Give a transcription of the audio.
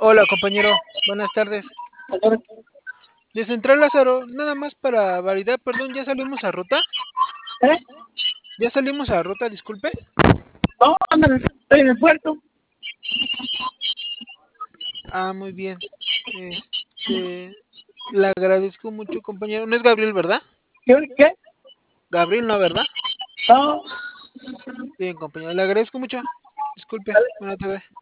Hola compañero, buenas tardes. De Central Lázaro, nada más para validar, perdón, ¿ya salimos a ruta? ¿Eh? ¿Ya salimos a ruta, disculpe? No, anda, estoy en el puerto. Ah, muy bien. Este, le agradezco mucho compañero. No es Gabriel, ¿verdad? ¿Qué? Gabriel, no, ¿verdad? No, Bien compañero, le agradezco mucho. Disculpe, buena tarde.